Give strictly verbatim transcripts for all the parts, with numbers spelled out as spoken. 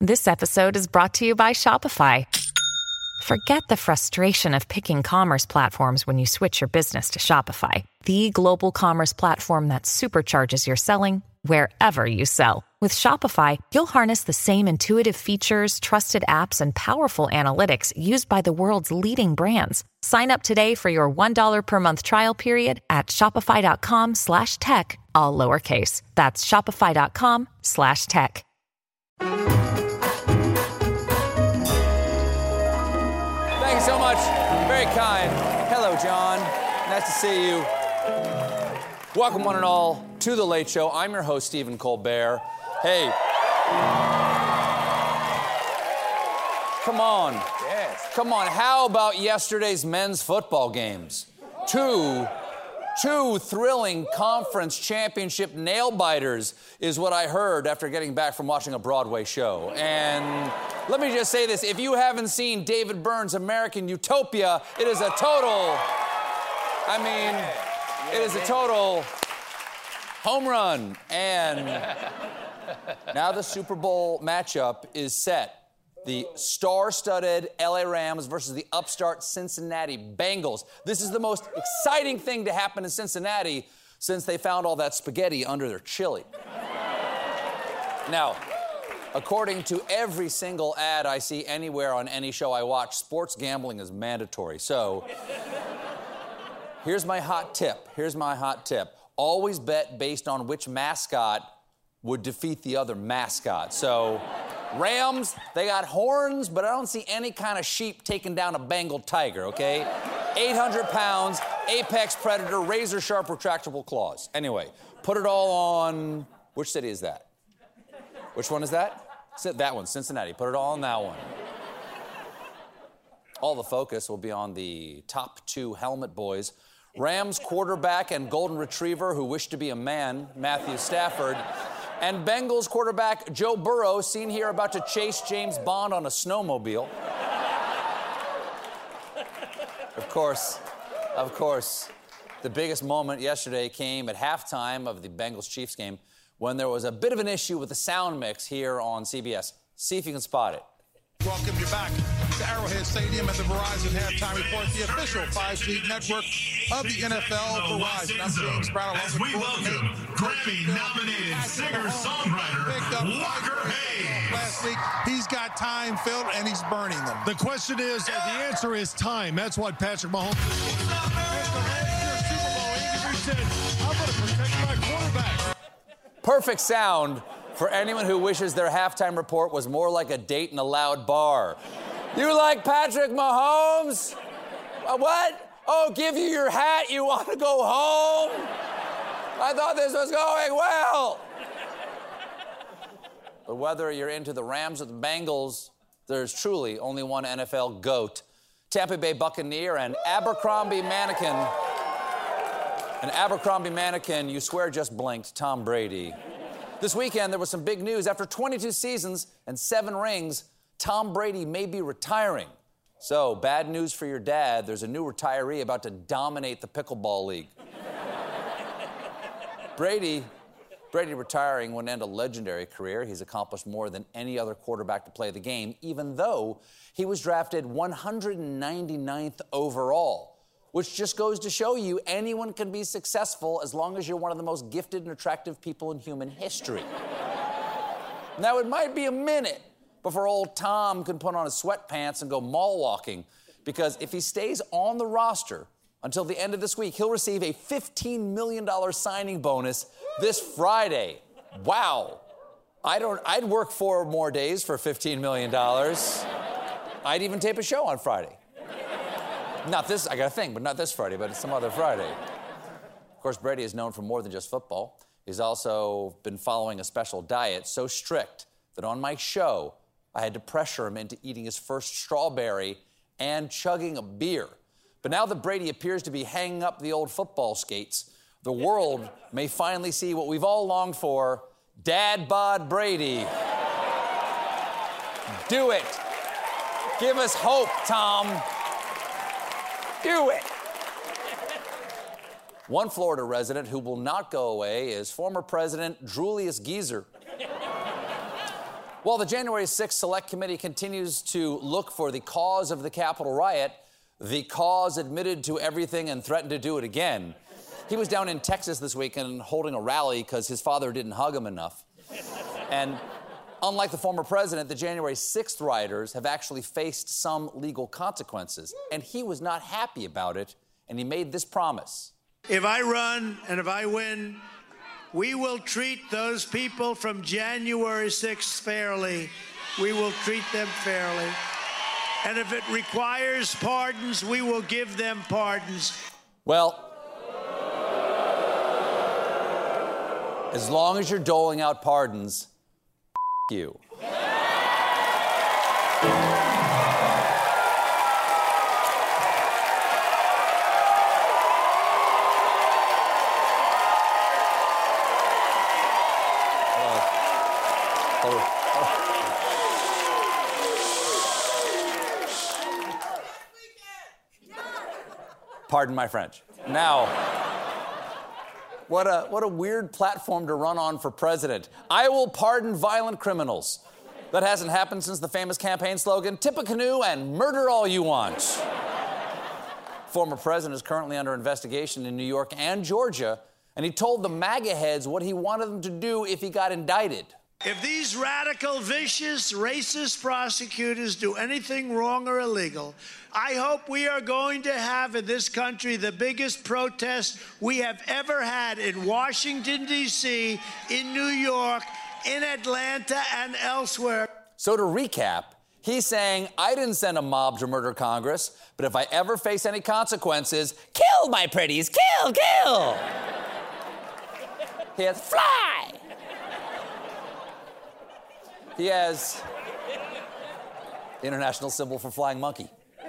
This episode is brought to you by Shopify. Forget the frustration of picking commerce platforms when you switch your business to Shopify, the global commerce platform that supercharges your selling wherever you sell. With Shopify, you'll harness the same intuitive features, trusted apps, and powerful analytics used by the world's leading brands. Sign up today for your one dollar per month trial period at shopify.com slash tech, all lowercase. That's shopify.com slash tech. Thank you so much. Very kind. Hello, John. Nice to see you. Welcome, one and all, to The Late Show. I'm your host, Stephen Colbert. Hey. Come on. Yes. Come on. How about yesterday's men's football games? Two, two thrilling conference championship nail-biters is what I heard after getting back from watching a Broadway show. And let me just say this. If you haven't seen David Byrne's American Utopia, it is a total, I mean, it is a total home run. And now the Super Bowl matchup is set. The star-studded L A Rams versus the upstart Cincinnati Bengals. This is the most exciting thing to happen in Cincinnati since they found all that spaghetti under their chili. Now, according to every single ad I see anywhere on any show I watch, sports gambling is mandatory. So, here's my hot tip. Here's my hot tip. Always bet based on which mascot would defeat the other mascot. So, Rams, they got horns, but I don't see any kind of sheep taking down a Bengal tiger, okay? eight hundred pounds, apex predator, razor-sharp retractable claws. Anyway, put it all on... Which city is that? Which one is that? That one, Cincinnati. Put it all on that one. All the focus will be on the top two helmet boys. Rams quarterback and golden retriever who wished to be a man, Matthew Stafford, and Bengals quarterback Joe Burrow, seen here about to chase James Bond on a snowmobile. Of course, of course, the biggest moment yesterday came at halftime of the Bengals-Chiefs game when there was a bit of an issue with the sound mix here on C B S. See if you can spot it. Welcome you back to Arrowhead Stadium and the Verizon Halftime Report, the official five-G network of the N F L. Verizon. I'm James Brown. As we welcome Grammy-nominated singer-songwriter Walker Hayes. Last week, he's got time filled and he's burning them. The question is, the answer is time. That's what Patrick Mahomes said. I'm going to protect my quarterback. Perfect sound for anyone who wishes their halftime report was more like a date in a loud bar. You like Patrick Mahomes? Uh, what? Oh, give you your hat, you want to go home? I thought this was going well. But whether you're into the Rams or the Bengals, there's truly only one N F L GOAT. Tampa Bay Buccaneer and Abercrombie mannequin. An Abercrombie mannequin you swear just blinked, Tom Brady. This weekend, there was some big news. After twenty-two seasons and seven rings, Tom Brady may be retiring. So, bad news for your dad. There's a new retiree about to dominate the pickleball league. Brady, Brady retiring wouldn't end a legendary career. He's accomplished more than any other quarterback to play the game, even though he was drafted one hundred ninety-ninth overall, which just goes to show you anyone can be successful as long as you're one of the most gifted and attractive people in human history. Now, it might be a minute before old Tom can put on his sweatpants and go mall walking, because if he stays on the roster until the end of this week, he'll receive a fifteen million dollars signing bonus this Friday. Wow. I don't, I'd work four more days for fifteen million dollars. I'd even tape a show on Friday. Not this, I got a thing, but not this Friday, but it's some other Friday. Of course, Brady is known for more than just football. He's also been following a special diet so strict that on my show, I had to pressure him into eating his first strawberry and chugging a beer. But now that Brady appears to be hanging up the old football skates, the world may finally see what we've all longed for, Dad Bod Brady. Do it. Give us hope, Tom. Do it. One Florida resident who will not go away is former President Julius Geezer. While the January sixth Select Committee continues to look for the cause of the Capitol riot, the cause admitted to everything and threatened to do it again. He was down in Texas this weekend holding a rally because his father didn't hug him enough. And unlike the former president, the January sixth rioters have actually faced some legal consequences. And he was not happy about it, and he made this promise. If I run and if I win, we will treat those people from January sixth fairly. We will treat them fairly. And if it requires pardons, we will give them pardons. Well, as long as you're doling out pardons, f*** you. Pardon my French. Now, what a, what a weird platform to run on for president. I will pardon violent criminals. That hasn't happened since the famous campaign slogan, tip a canoe and murder all you want. Former president is currently under investigation in New York and Georgia, and he told the MAGA heads what he wanted them to do if he got indicted. If these radical, vicious, racist prosecutors do anything wrong or illegal, I hope we are going to have in this country the biggest protest we have ever had in Washington, D C, in New York, in Atlanta, and elsewhere. So to recap, he's saying, I didn't send a mob to murder Congress, but if I ever face any consequences, kill my pretties, kill, kill. He has fly. He has the international symbol for flying monkey.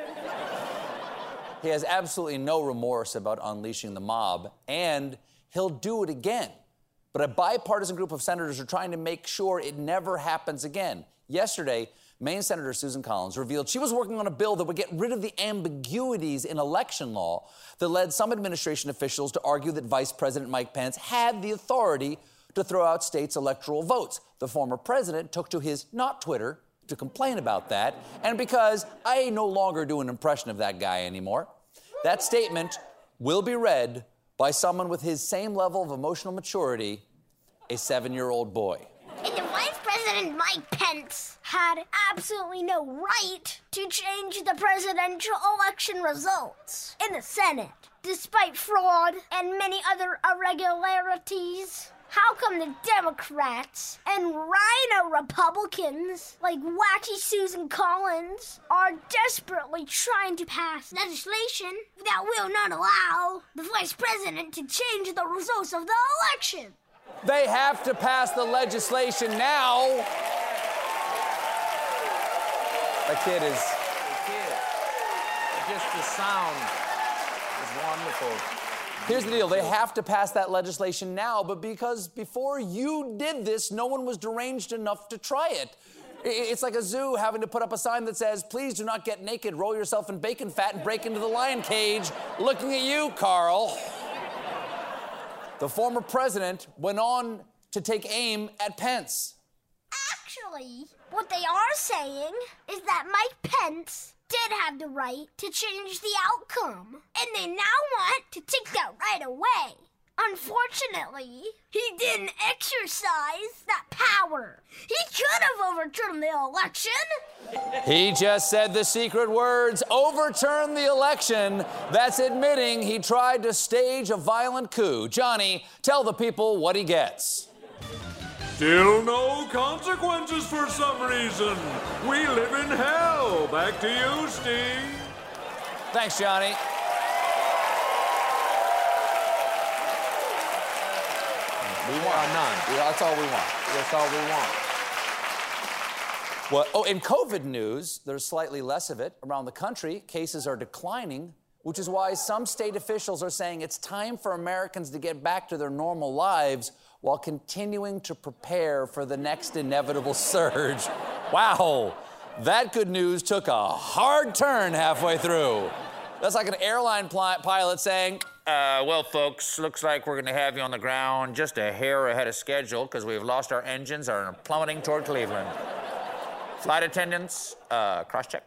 He has absolutely no remorse about unleashing the mob, and he'll do it again. But a bipartisan group of senators are trying to make sure it never happens again. Yesterday, Maine Senator Susan Collins revealed she was working on a bill that would get rid of the ambiguities in election law that led some administration officials to argue that Vice President Mike Pence had the authority to throw out states' electoral votes. The former president took to his not Twitter to complain about that, and because I no longer do an impression of that guy anymore, that statement will be read by someone with his same level of emotional maturity, a seven-year-old boy. And the Vice President Mike Pence had absolutely no right to change the presidential election results in the Senate, despite fraud and many other irregularities. How come the Democrats and rhino Republicans like wacky Susan Collins are desperately trying to pass legislation that will not allow the vice president to change the results of the election? They have to pass the legislation now. That kid is... The kid. Just the sound is wonderful. Here's the deal. They have to pass that legislation now, but because before you did this, no one was deranged enough to try it. It's like a zoo having to put up a sign that says, please do not get naked, roll yourself in bacon fat, and break into the lion cage. Looking at you, Carl. The former president went on to take aim at Pence. Actually, what they are saying is that Mike Pence did have the right to change the outcome, and they now want to take that right away. Unfortunately, he didn't exercise that power. He could have overturned the election. He just said the secret words, overturn the election. That's admitting he tried to stage a violent coup. Johnny, tell the people what he gets. Still no consequences for some reason. We live in hell. Back to you, Steve. Thanks, Johnny. We want none. That's all we want. That's all we want. Well, oh, in COVID news, there's slightly less of it. Around the country, cases are declining, which is why some state officials are saying it's time for Americans to get back to their normal lives while continuing to prepare for the next inevitable surge. Wow, that good news took a hard turn halfway through. That's like an airline pl- pilot saying, uh, well, folks, looks like we're gonna have you on the ground just a hair ahead of schedule because we've lost our engines and are plummeting toward Cleveland. Flight attendants, uh, cross-check.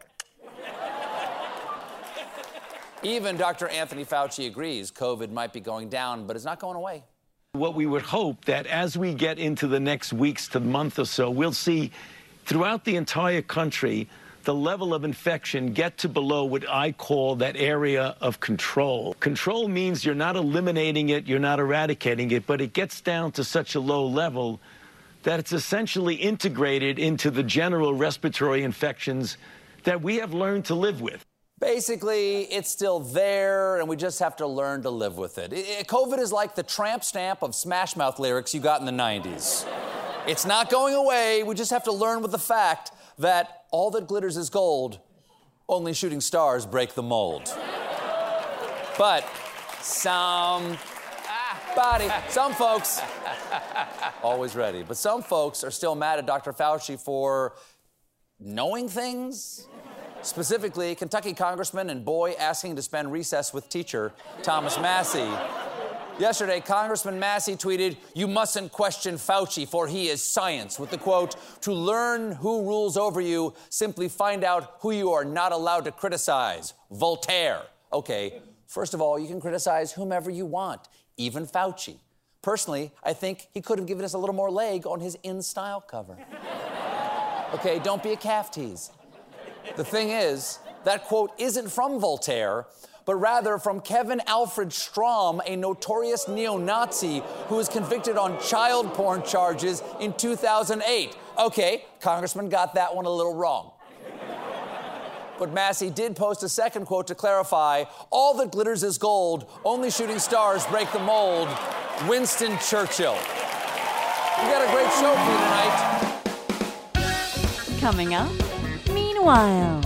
Even Doctor Anthony Fauci agrees COVID might be going down, but it's not going away. What we would hope that as we get into the next weeks to month or so, we'll see throughout the entire country the level of infection get to below what I call that area of control. Control means you're not eliminating it, you're not eradicating it, but it gets down to such a low level that it's essentially integrated into the general respiratory infections that we have learned to live with. Basically, it's still there, and we just have to learn to live with it. It, it. COVID is like the tramp stamp of Smash Mouth lyrics you got in the nineties. It's not going away. We just have to learn with the fact that all that glitters is gold, only shooting stars break the mold. But some body, some folks, always ready, but some folks are still mad at Doctor Fauci for knowing things. Specifically, Kentucky Congressman and boy asking to spend recess with teacher Thomas Massie. Yesterday, Congressman Massie tweeted, "You mustn't question Fauci, for he is science," with the quote, "To learn who rules over you, simply find out who you are not allowed to criticize. Voltaire." Okay, first of all, you can criticize whomever you want, even Fauci. Personally, I think he could have given us a little more leg on his In Style cover. Okay, don't be a calf tease. The thing is, that quote isn't from Voltaire, but rather from Kevin Alfred Strom, a notorious neo-Nazi who was convicted on child porn charges in two thousand eight. Okay, Congressman got that one a little wrong. But Massie did post a second quote to clarify, "All that glitters is gold, only shooting stars break the mold. Winston Churchill." We got a great show for you tonight. Coming up, meanwhile.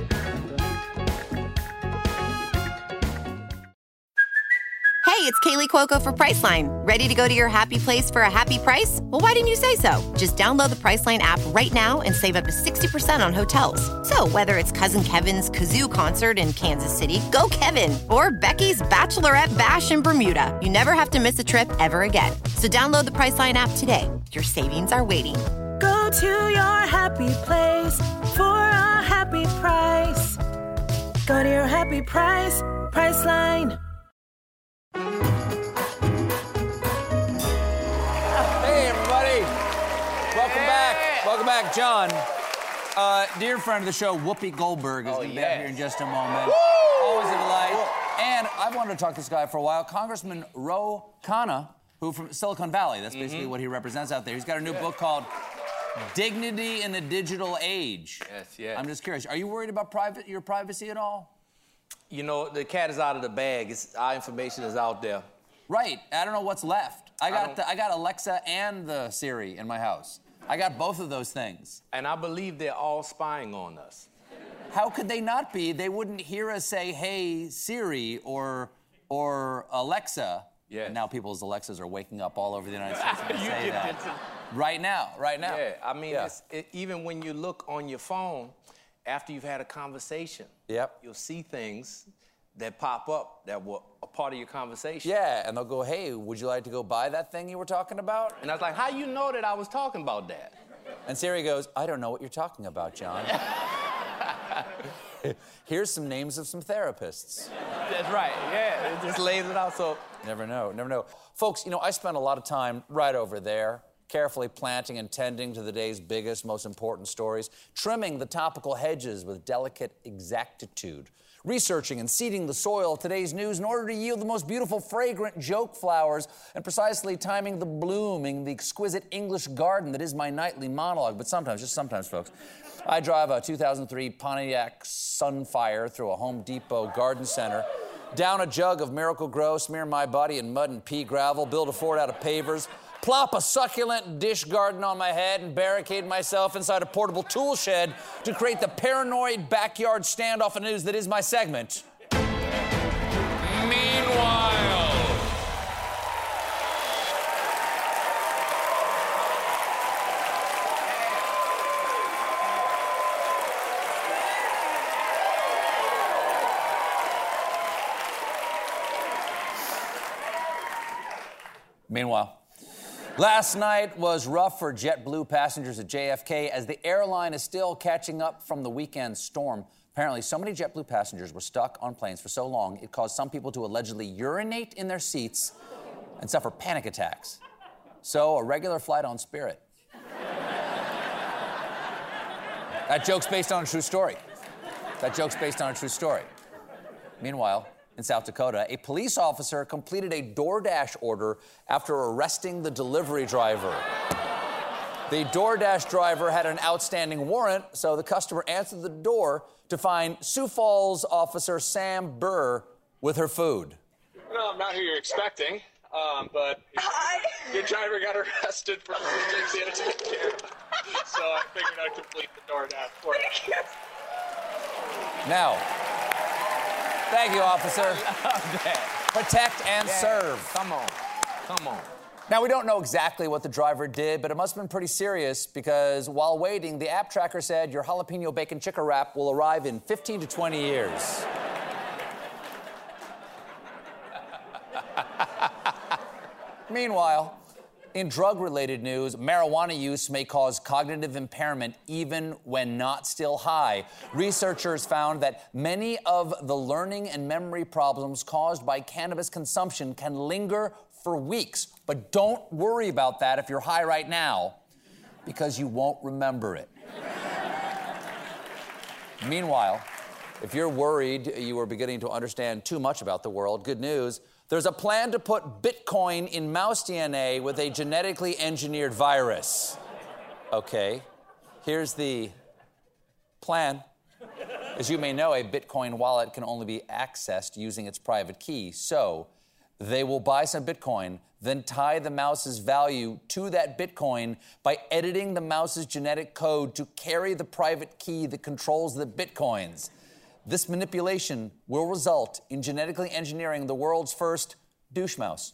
Hey, it's Kaylee Cuoco for Priceline. Ready to go to your happy place for a happy price? Well, why didn't you say so? Just download the Priceline app right now and save up to sixty percent on hotels. So whether it's Cousin Kevin's Kazoo Concert in Kansas City, go Kevin, or Becky's Bachelorette Bash in Bermuda, you never have to miss a trip ever again. So download the Priceline app today. Your savings are waiting. Go to your happy place for a happy price. Go to your happy price, Priceline. Hey, everybody. Welcome back. Welcome back, John. Uh, dear friend of the show, Whoopi Goldberg is Oh, going to be yes. up here in just a moment. Woo! Always a delight. And I've wanted to talk to this guy for a while, Congressman Ro Khanna, who from Silicon Valley. That's basically Mhm. what he represents out there. He's got a new book called Dignity in a Digital Age. Yes, yes. I'm just curious, are you worried about private your privacy at all? You know, the cat is out of the bag. It's, our information is out there. Right. I don't know what's left. I I got don't- the, I got Alexa and the Siri in my house. I got both of those things. And I believe they're all spying on us. How could they not be? They wouldn't hear us say, "Hey, Siri," or or Alexa. Yes. And now people's Alexas are waking up all over the United States when they You say did that. that. Right now, right now. Yeah, I mean, Yeah. It's, it, even when you look on your phone, after you've had a conversation, Yep. you'll see things that pop up that were a part of your conversation. Yeah, and they'll go, "Hey, would you like to go buy that thing you were talking about?" And I was like, how you know that I was talking about that? And Siri goes, "I don't know what you're talking about, John." Here's some names of some therapists. That's right, yeah, it just lays it out, so. Never know, never know. Folks, you know, I spent a lot of time right over there, carefully planting and tending to the day's biggest, most important stories, trimming the topical hedges with delicate exactitude, researching and seeding the soil of today's news in order to yield the most beautiful, fragrant joke flowers, and precisely timing the blooming, the exquisite English garden that is my nightly monologue. But sometimes, just sometimes, folks, I drive a two thousand three Pontiac Sunfire through a Home Depot garden center, down a jug of Miracle Grow, smear my body in mud and pea gravel, build a fort out of pavers, plop a succulent dish garden on my head, and barricade myself inside a portable tool shed to create the paranoid backyard standoff of news that is my segment. Meanwhile. Meanwhile. Last night was rough for JetBlue passengers at J F K as the airline is still catching up from the weekend storm. Apparently, so many JetBlue passengers were stuck on planes for so long, it caused some people to allegedly urinate in their seats and suffer panic attacks. So, a regular flight on Spirit. That joke's based on a true story. That joke's based on a true story. Meanwhile, in South Dakota, a police officer completed a DoorDash order after arresting the delivery driver. The DoorDash driver had an outstanding warrant, so the customer answered the door to find Sioux Falls officer Sam Burr with her food. No, I'm not who you're expecting, um, but your, your driver got arrested for things he had to take care of. So I figured I'd complete the DoorDash for you. Now, thank you, officer. Protect and Yeah. serve. Come on. Come on. Now, we don't know exactly what the driver did, but it must have been pretty serious because while waiting, the app tracker said your jalapeno bacon chicken wrap will arrive in fifteen to twenty years. Meanwhile, in drug-related news, marijuana use may cause cognitive impairment even when not still high. Researchers found that many of the learning and memory problems caused by cannabis consumption can linger for weeks. But don't worry about that if you're high right now, because you won't remember it. Meanwhile, if you're worried you are beginning to understand too much about the world, good news. There's a plan to put Bitcoin in mouse D N A with a genetically engineered virus. Okay, here's the plan. As you may know, a Bitcoin wallet can only be accessed using its private key. So they will buy some Bitcoin, then tie the mouse's value to that Bitcoin by editing the mouse's genetic code to carry the private key that controls the Bitcoins. This manipulation will result in genetically engineering the world's first douche mouse.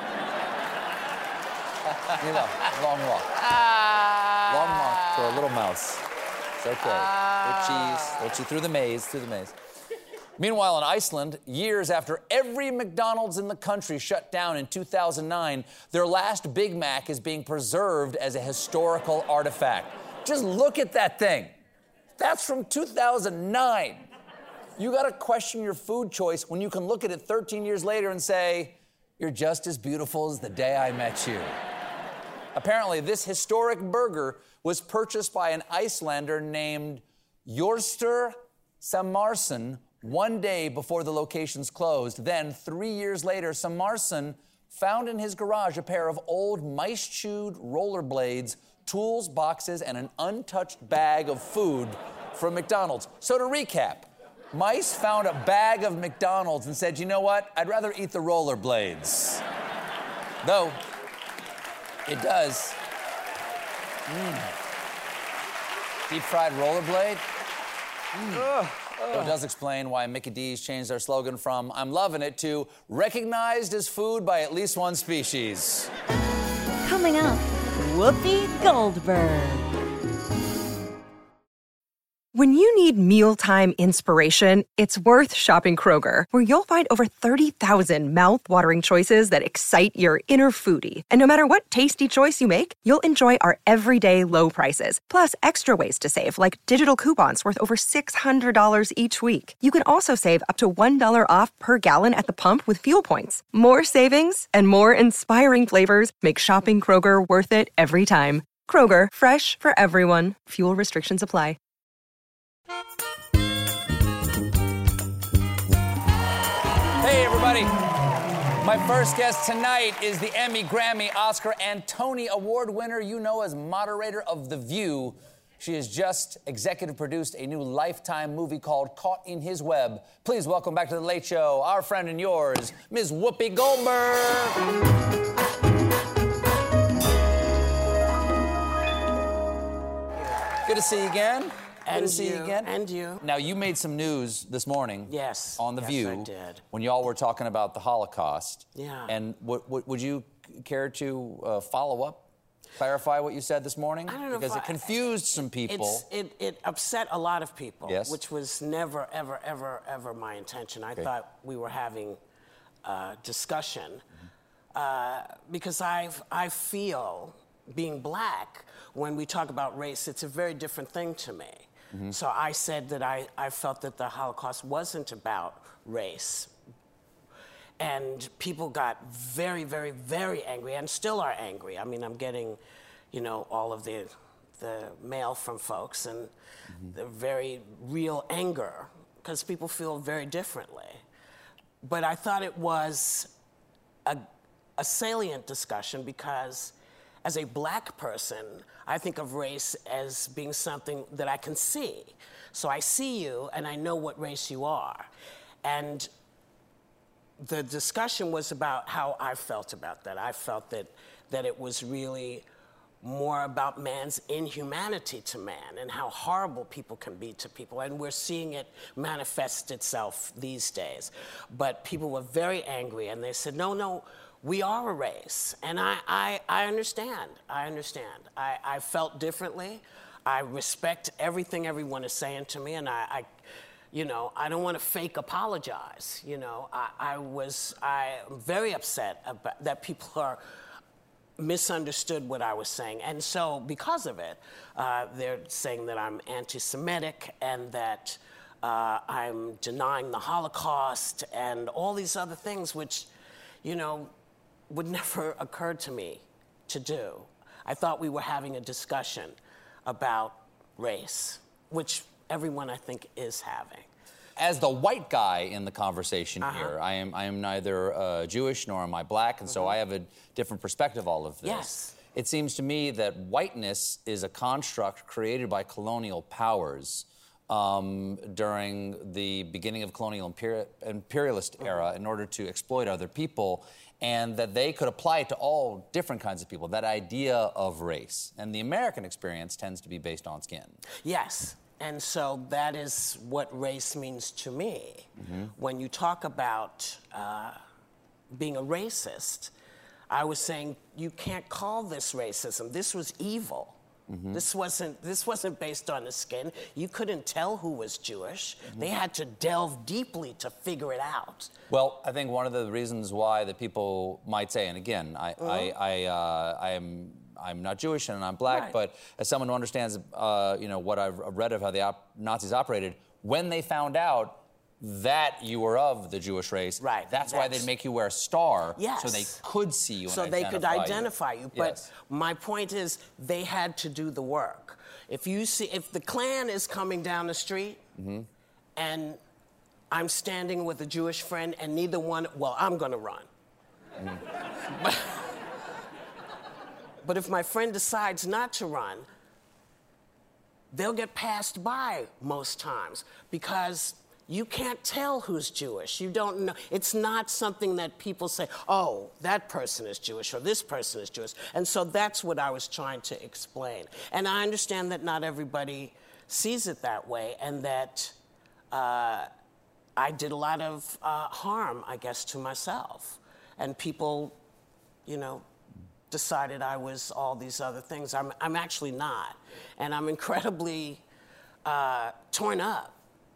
You know, long walk. Long walk for a little mouse. It's okay. Little cheese. Little cheese through the maze, through the maze. Meanwhile, in Iceland, years after every McDonald's in the country shut down in two thousand nine, their last Big Mac is being preserved as a historical artifact. Just look at that thing. That's from two thousand nine. You gotta question your food choice when you can look at it thirteen years later and say, you're just as beautiful as the day I met you. Apparently, this historic burger was purchased by an Icelander named Jorster Samarsson one day before the locations closed. Then, three years later, Samarsson found in his garage a pair of old mice-chewed rollerblades, tools, boxes, and an untouched bag of food from McDonald's. So to recap, mice found a bag of McDonald's and said, you know what? I'd rather eat the rollerblades. Though, it does. Mm. Deep-fried rollerblade? Mm. Ugh. Though it does explain why Mickey D's changed their slogan from I'm loving it to recognized as food by at least one species. Coming up, Whoopi Goldberg. When you need mealtime inspiration, it's worth shopping Kroger, where you'll find over thirty thousand mouth-watering choices that excite your inner foodie. And no matter what tasty choice you make, you'll enjoy our everyday low prices, plus extra ways to save, like digital coupons worth over six hundred dollars each week. You can also save up to one dollar off per gallon at the pump with fuel points. More savings and more inspiring flavors make shopping Kroger worth it every time. Kroger, fresh for everyone. Fuel restrictions apply. Hey, everybody. My first guest tonight is the Emmy, Grammy, Oscar, and Tony Award winner you know as moderator of The View. She has just executive produced a new Lifetime movie called Caught in His Web. Please welcome back to The Late Show, our friend and yours, Miz Whoopi Goldberg. Good to see you again. And Good to see you, you again. And you. Now, you made some news this morning. Yes. On The yes, View. I did. When y'all were talking about the Holocaust. Yeah. And w- w- would you care to uh, follow up, clarify what you said this morning? I don't know because if it I- confused some people. It's, it, it upset a lot of people, Yes. which was never, ever, ever, ever my intention. I Okay. thought we were having a discussion. uh, because I've, I feel, being black, when we talk about race, it's a very different thing to me. Mm-hmm. So I said that I, I felt that the Holocaust wasn't about race. And people got very, very, very angry, and still are angry. I mean, I'm getting, you know, all of the, the mail from folks, and mm-hmm. the very real anger, because people feel very differently. But I thought it was a, a salient discussion because as a black person, I think of race as being something that I can see. So I see you and I know what race you are. And the discussion was about how I felt about that. I felt that, that it was really more about man's inhumanity to man and how horrible people can be to people. And we're seeing it manifest itself these days. But people were very angry and they said, no, no, we are a race. And I, I, I understand, I understand. I, I felt differently. I respect everything everyone is saying to me, and I, I you know, I don't want to fake apologize. You know, I, I was, I'm very upset about that people are misunderstood what I was saying. And so because of it, uh, they're saying that I'm anti-Semitic and that uh, I'm denying the Holocaust and all these other things which, you know, would never occur to me to do. I thought we were having a discussion about race, which everyone I think is having. As the white guy in the conversation Uh-huh. here, I am I am neither uh, Jewish nor am I black, and so I have a different perspective of all of this. Yes. It seems to me that whiteness is a construct created by colonial powers um, during the beginning of colonial imperi- imperialist era in order to exploit other people, and that they could apply it to all different kinds of people, that idea of race. And the American experience tends to be based on skin. Yes. And so that is what race means to me. Mm-hmm. When you talk about uh, being a racist, I was saying you can't call this racism. This was evil. Mm-hmm. This wasn't this wasn't based on the skin. You couldn't tell who was Jewish. Mm-hmm. They had to delve deeply to figure it out. Well, I think one of the reasons why that people might say, and again, I Mm-hmm. I I, uh, I am. I'm not Jewish and I'm black, Right. but as someone who understands, uh, you know, what I've read of how the op- Nazis operated, when they found out that you were of the Jewish race, right. that's, that's why they'd make you wear a star, yes. so they could see you and so they could identify identify you. you. But Yes. my point is, they had to do the work. If you see, if the Klan is coming down the street, Mm-hmm. and I'm standing with a Jewish friend, and neither one, well, I'm going to run. Mm-hmm. But, But if my friend decides not to run, they'll get passed by most times because you can't tell who's Jewish. You don't know. It's not something that people say, oh, that person is Jewish or this person is Jewish. And so that's what I was trying to explain. And I understand that not everybody sees it that way and that uh, I did a lot of uh, harm, I guess, to myself. And people, you know, decided I was all these other things. I'm, I'm actually not. And I'm incredibly uh, torn up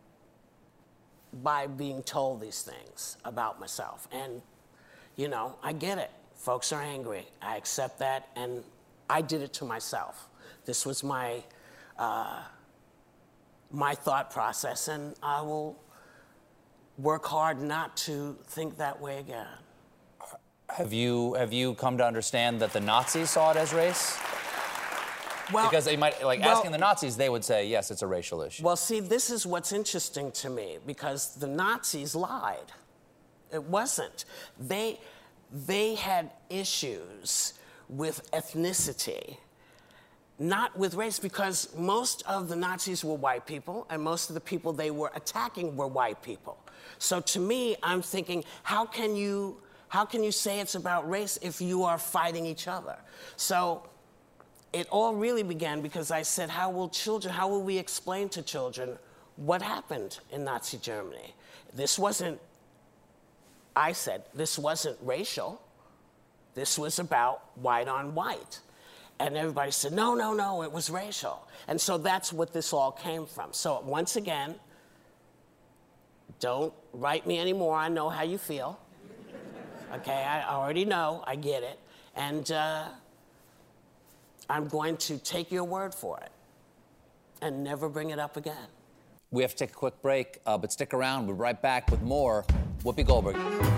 by being told these things about myself. And, you know, I get it. Folks are angry. I accept that. And I did it to myself. This was my, uh, my thought process. And I will work hard not to think that way again. Have you have you come to understand that the Nazis saw it as race? Well, because they might, like, well, asking the Nazis, they would say, yes, it's a racial issue. Well, see, this is what's interesting to me, because the Nazis lied. It wasn't. They, they had issues with ethnicity, not with race, because most of the Nazis were white people, and most of the people they were attacking were white people. So to me, I'm thinking, how can you, how can you say it's about race if you are fighting each other? So it all really began because I said, how will children, how will we explain to children what happened in Nazi Germany? This wasn't, I said, this wasn't racial. This was about white on white. And everybody said, no, no, no, it was racial. And so that's what this all came from. So once again, don't write me anymore. I know how you feel. Okay, I already know, I get it. And uh, I'm going to take your word for it and never bring it up again. We have to take a quick break, uh, but stick around. We'll be right back with more Whoopi Goldberg.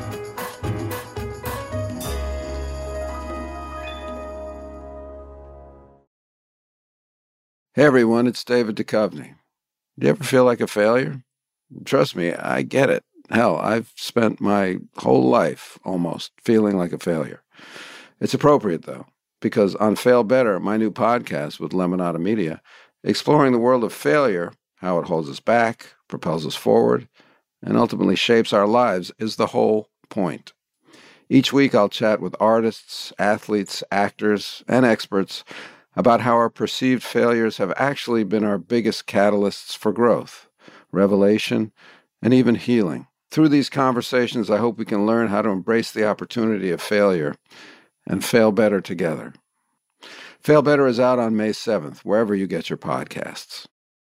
Hey everyone, it's David Duchovny. Do you ever feel like a failure? Trust me, I get it. Hell, I've spent my whole life almost feeling like a failure. It's appropriate though, because on Fail Better, my new podcast with Lemonada Media, exploring the world of failure, how it holds us back, propels us forward, and ultimately shapes our lives is the whole point. Each week I'll chat with artists, athletes, actors, and experts about how our perceived failures have actually been our biggest catalysts for growth, revelation, and even healing. Through these conversations, I hope we can learn how to embrace the opportunity of failure and fail better together. Fail Better is out on May seventh, wherever you get your podcasts.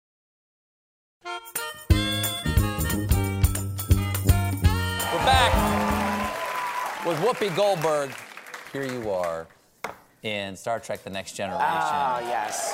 We're back with Whoopi Goldberg. Here you are in Star Trek The Next Generation. Oh, yes.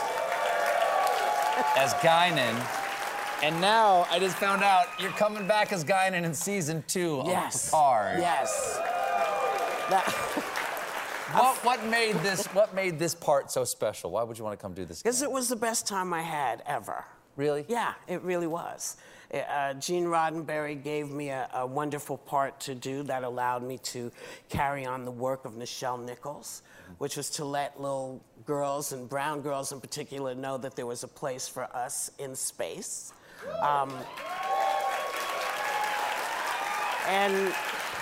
As Guinan. And now I just found out you're coming back as Guinan in season two Yes. of Picard. Yes. That, what, what made this what made this part so special? Why would you want to come do this? Because it was the best time I had ever. Really? Yeah, it really was. Uh, Gene Roddenberry gave me a, a wonderful part to do that allowed me to carry on the work of Nichelle Nichols, which was to let little girls, and brown girls in particular, know that there was a place for us in space. Um, and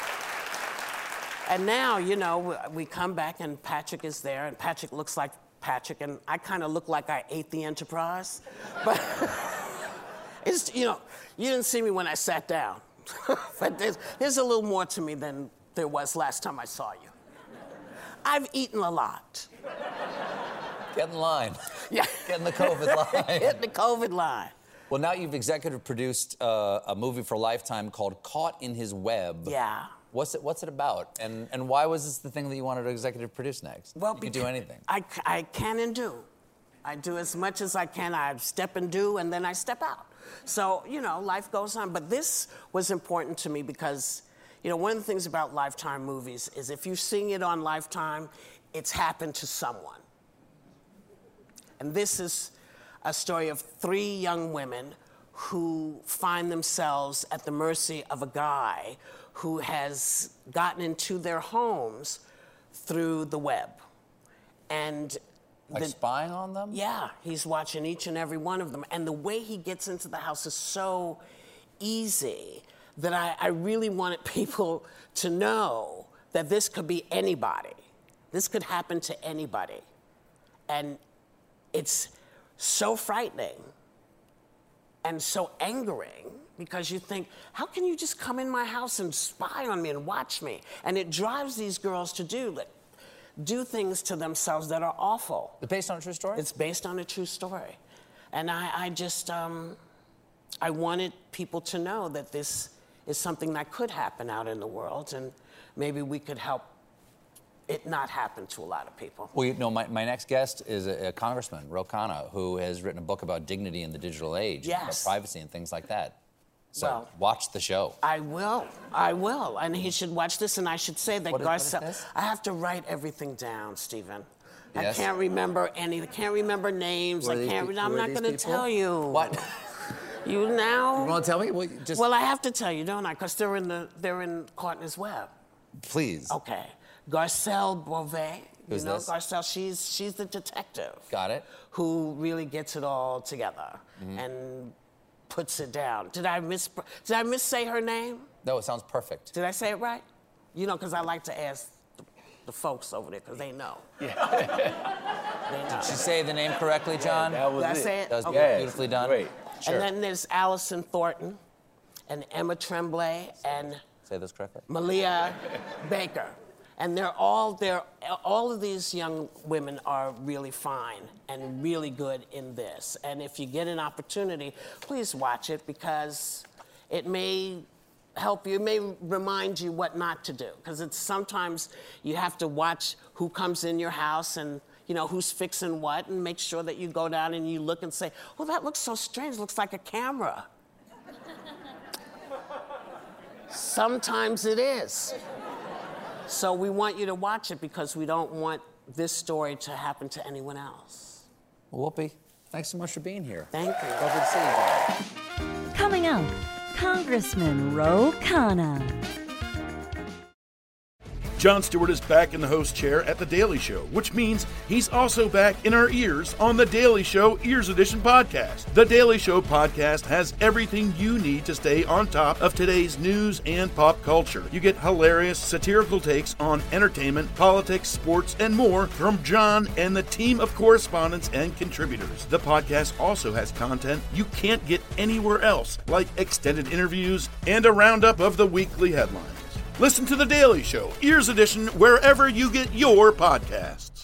and now, you know, we come back and Patrick is there, and Patrick looks like Patrick, and I kind of look like I ate the Enterprise. But it's, you know, you didn't see me when I sat down. But there's, there's a little more to me than there was last time I saw you. I've eaten a lot. Get in line. Yeah. Get in the COVID line. Get in the COVID line. Well, now you've executive produced uh, a movie for Lifetime called Caught in His Web. Yeah. What's it, what's it about? And, and why was this the thing that you wanted to executive produce next? Well, you could do anything. I, I can and do. I do as much as I can. I step and do, and then I step out. So, you know, life goes on. But this was important to me because, you know, one of the things about Lifetime movies is if you're seeing it on Lifetime, it's happened to someone. And this is a story of three young women who find themselves at the mercy of a guy who has gotten into their homes through the web. And like the, spying on them? Yeah, he's watching each and every one of them. And the way he gets into the house is so easy that I, I really wanted people to know that this could be anybody. This could happen to anybody. And it's so frightening and so angering because you think, how can you just come in my house and spy on me and watch me? And it drives these girls to do that, do things to themselves that are awful. It's based on a true story? It's based on a true story. And I, I just, um, I wanted people to know that this is something that could happen out in the world, and maybe we could help it not happen to a lot of people. Well, you know, my, my next guest is a, a congressman, Ro Khanna, who has written a book about dignity in the digital age, Yes. about privacy and things like that. So Well, watch the show. I will. I will. And he should watch this, and I should say that What is- what is Garcelle... this? I have to write everything down, Stephen. Yes. I can't remember any... I can't remember names. Who are I these can't... pe- I'm who are not these going to people? tell you. What? You now... You want to tell me? Well, just Well, I have to tell you, don't I? Because they're in the... They're in Caught in His Web. please. Okay. Garcelle Beauvais. Who's you know, this? Garcelle, she's she's the detective. Got it. Who really gets it all together Mhm. and puts it down. Did I miss Did I miss say her name? No, it sounds perfect. Did I say it right? You know, because I like to ask the, the folks over there because they know. Yeah. They know. Did she say the name correctly, John? that was Did I it. say it? That was Okay. beautifully done. Great. Sure. And then there's Allison Thornton and Emma Tremblay and Say this correctly. Malia Baker. And they're all they're all of these young women are really fine and really good in this. And if you get an opportunity, please watch it because it may help you. It may remind you what not to do, because it's sometimes you have to watch who comes in your house and, you know, who's fixing what, and make sure that you go down and you look and say, oh, that looks so strange. It looks like a camera. Sometimes it is. So we want you to watch it because we don't want this story to happen to anyone else. Well, Whoopi, thanks so much for being here. Thank you. Lovely to see you again. Coming up, Congressman Ro Khanna. Jon Stewart is back in the host chair at The Daily Show, which means he's also back in our ears on The Daily Show Ears Edition podcast. The Daily Show podcast has everything you need to stay on top of today's news and pop culture. You get hilarious, satirical takes on entertainment, politics, sports, and more from Jon and the team of correspondents and contributors. The podcast also has content you can't get anywhere else, like extended interviews and a roundup of the weekly headlines. Listen to The Daily Show, Ears Edition, wherever you get your podcasts.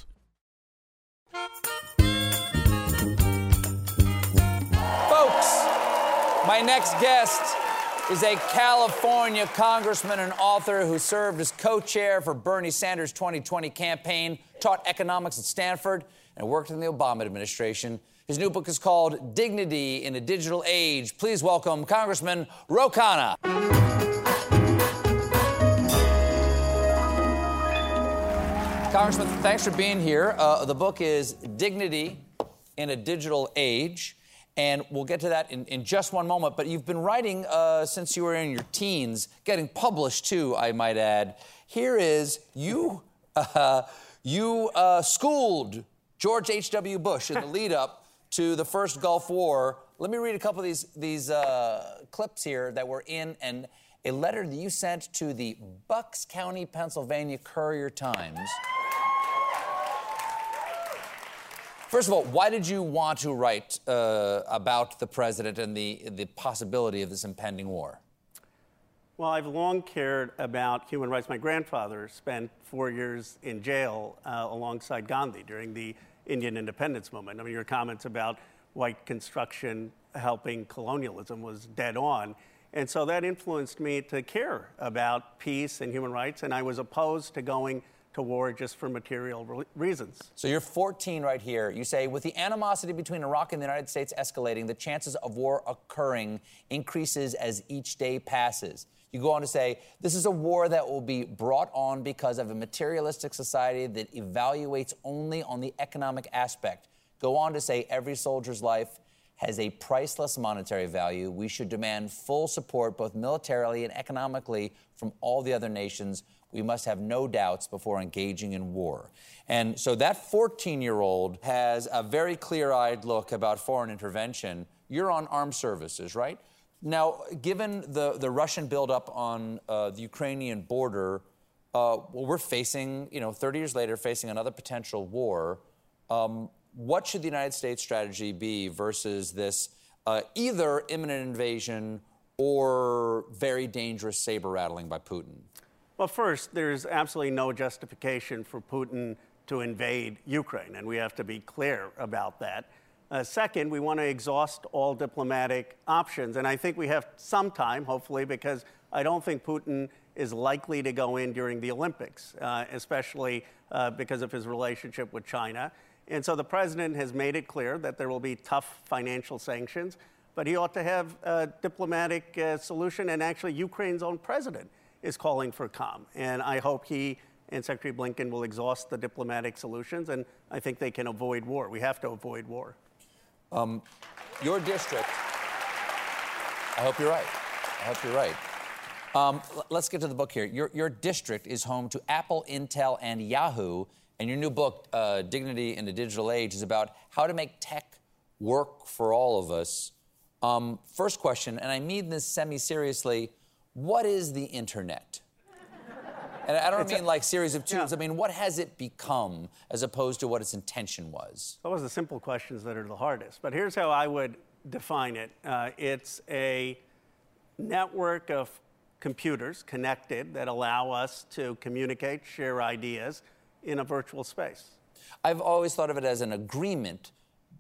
Folks, my next guest is a California congressman and author who served as co-chair for Bernie Sanders' twenty twenty campaign, taught economics at Stanford, and worked in the Obama administration. His new book is called Dignity in a Digital Age. Please welcome Congressman Ro Khanna. Congressman, thanks for being here. Uh, the book is Dignity in a Digital Age, and we'll get to that in, in just one moment. But you've been writing uh, since you were in your teens, getting published too, I might add. Here is you. Uh, you uh, schooled George H W Bush in the lead-up to the first Gulf War. Let me read a couple of these these uh, clips here that were in and a letter that you sent to the Bucks County, Pennsylvania Courier-Times. First of all, why did you want to write uh, about the president and the, the possibility of this impending war? Well, I've long cared about human rights. My grandfather spent four years in jail uh, alongside Gandhi during the Indian independence movement. I mean, your comments about white construction helping colonialism was dead on. And so that influenced me to care about peace and human rights, and I was opposed to going to war just for material re- reasons. So you're fourteen right here. You say, with the animosity between Iraq and the United States escalating, the chances of war occurring increases as each day passes. You go on to say, this is a war that will be brought on because of a materialistic society that evaluates only on the economic aspect. Go on to say, every soldier's life has a priceless monetary value. We should demand full support, both militarily and economically, from all the other nations. We must have no doubts before engaging in war. And so that fourteen-year-old has a very clear-eyed look about foreign intervention. You're on armed services, right? Now, given the, the Russian buildup on uh, the Ukrainian border, uh, well, we're facing, you know, thirty years later, facing another potential war. Um, what should the United States strategy be versus this uh, either imminent invasion or very dangerous saber-rattling by Putin? Well, first, there's absolutely no justification for Putin to invade Ukraine, and we have to be clear about that. Uh, second, we want to exhaust all diplomatic options, and I think we have some time, hopefully, because I don't think Putin is likely to go in during the Olympics, uh, especially uh, because of his relationship with China. And so the president has made it clear that there will be tough financial sanctions, but he ought to have a diplomatic uh, solution, and actually Ukraine's own president is calling for calm. And I hope he and Secretary Blinken will exhaust the diplomatic solutions, and I think they can avoid war. We have to avoid war. Um, your district, I hope you're right. I hope you're right. Um, l- let's get to the book here. Your, your district is home to Apple, Intel, and Yahoo, and your new book, uh, Dignity in a Digital Age, is about how to make tech work for all of us. Um, first question, and I mean this semi-seriously, what is the internet? And I don't it's mean a, like series of tubes. Yeah. I mean, what has it become as opposed to what its intention was? Those are the simple questions that are the hardest. But here's how I would define it. Uh, it's a network of computers connected that allow us to communicate, share ideas in a virtual space. I've always thought of it as an agreement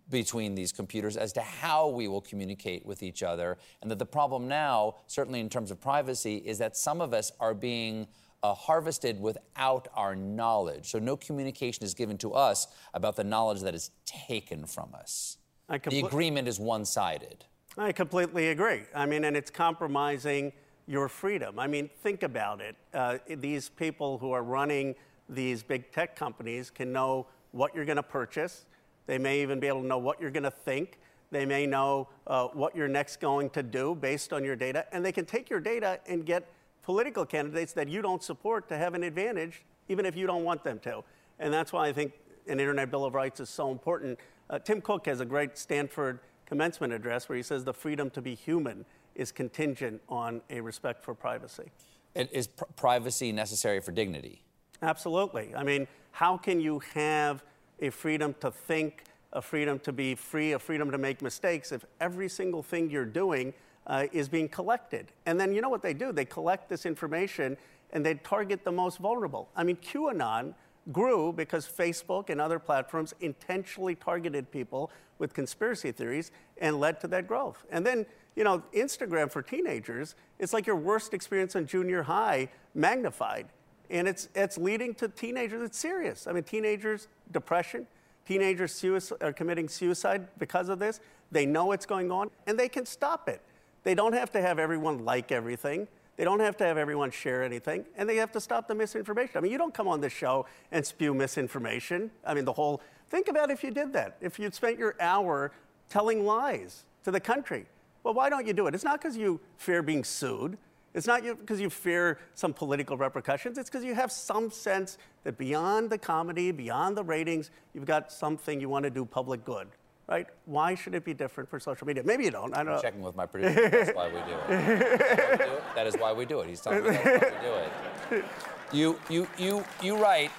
between these computers as to how we will communicate with each other, and that the problem now, certainly in terms of privacy, is that some of us are being uh, harvested without our knowledge. So no communication is given to us about the knowledge that is taken from us. I compl- the agreement is one-sided. I completely agree. I mean, and it's compromising your freedom. I mean, think about it. Uh, these people who are running these big tech companies can know what you're going to purchase. They may even be able to know what you're going to think. They may know uh, what you're next going to do based on your data. And they can take your data and get political candidates that you don't support to have an advantage, even if you don't want them to. And that's why I think an Internet Bill of Rights is so important. Uh, Tim Cook has a great Stanford commencement address where he says the freedom to be human is contingent on a respect for privacy. It is pr- privacy necessary for dignity? Absolutely. I mean, how can you have a freedom to think, a freedom to be free, a freedom to make mistakes if every single thing you're doing uh, is being collected? And then you know what they do? They collect this information and they target the most vulnerable. I mean, QAnon grew because Facebook and other platforms intentionally targeted people with conspiracy theories and led to that growth. And then, you know, Instagram for teenagers, it's like your worst experience in junior high magnified. And it's it's leading to teenagers, it's serious. I mean, teenagers, depression, teenagers suicide, are committing suicide because of this. They know what's going on, and they can stop it. They don't have to have everyone like everything. They don't have to have everyone share anything, and they have to stop the misinformation. I mean, you don't come on this show and spew misinformation. I mean, the whole, think about if you did that. If you'd spent your hour telling lies to the country. Well, why don't you do it? It's not because you fear being sued. It's not because you fear some political repercussions. It's because you have some sense that beyond the comedy, beyond the ratings, you've got something you want to do public good, right? Why should it be different for social media? Maybe you don't. I don't I'm know. checking with my producer. That's why we do it. That's why we do it. That is why we do it. He's telling me that's why we do it. You, you, you, you write.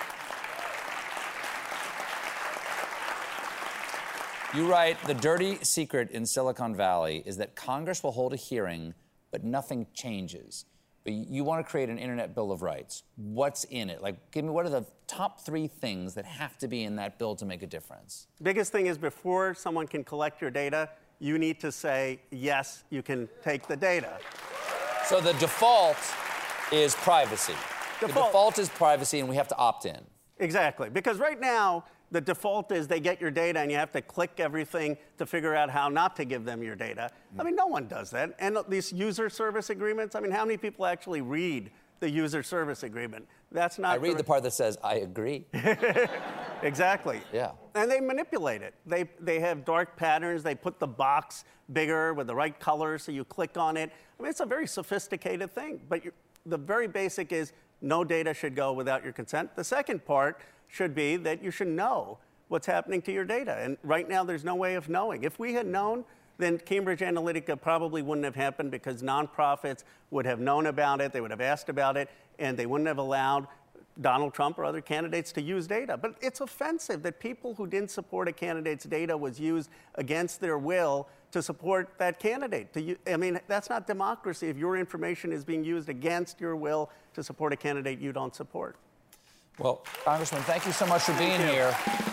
You write, the dirty secret in Silicon Valley is that Congress will hold a hearing, but nothing changes. But you want to create an Internet Bill of Rights. What's in it? Like, give me, what are the top three things that have to be in that bill to make a difference? Biggest thing is before someone can collect your data, you need to say, yes, you can take the data. So the default is privacy. Default. The default is privacy, and we have to opt in. Exactly, because right now, the default is they get your data and you have to click everything to figure out how not to give them your data. I mean, no one does that. And these user service agreements, I mean, how many people actually read the user service agreement? That's not... I read the part that says, I agree. Exactly. Yeah. And they manipulate it. They, they have dark patterns. They put the box bigger with the right color so you click on it. I mean, it's a very sophisticated thing. But you're, the very basic is no data should go without your consent. The second part should be that you should know what's happening to your data. And right now, there's no way of knowing. If we had known, then Cambridge Analytica probably wouldn't have happened because nonprofits would have known about it, they would have asked about it, and they wouldn't have allowed Donald Trump or other candidates to use data. But it's offensive that people who didn't support a candidate's data was used against their will to support that candidate. To u- I mean, that's not democracy if your information is being used against your will to support a candidate you don't support. Well, Congressman, thank you so much for being here.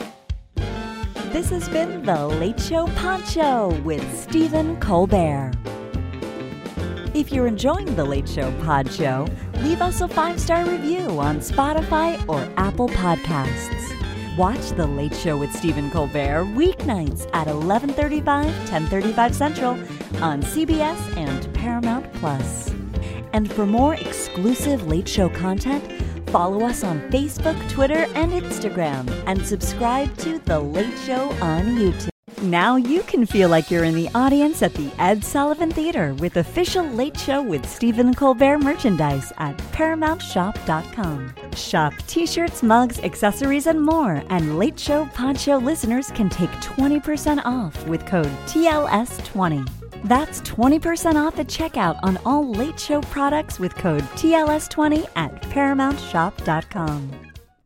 This has been The Late Show Pod Show with Stephen Colbert. If you're enjoying The Late Show Pod Show, leave us a five-star review on Spotify or Apple Podcasts. Watch The Late Show with Stephen Colbert weeknights at eleven thirty-five, ten thirty-five Central on C B S and Paramount Plus. And for more exclusive Late Show content, follow us on Facebook, Twitter, and Instagram, and subscribe to The Late Show on YouTube. Now you can feel like you're in the audience at the Ed Sullivan Theater with official Late Show with Stephen Colbert merchandise at paramount shop dot com. Shop t-shirts, mugs, accessories, and more, and Late Show Pod Show listeners can take twenty percent off with code T L S twenty. That's twenty percent off at checkout on all Late Show products with code T L S twenty at paramount shop dot com.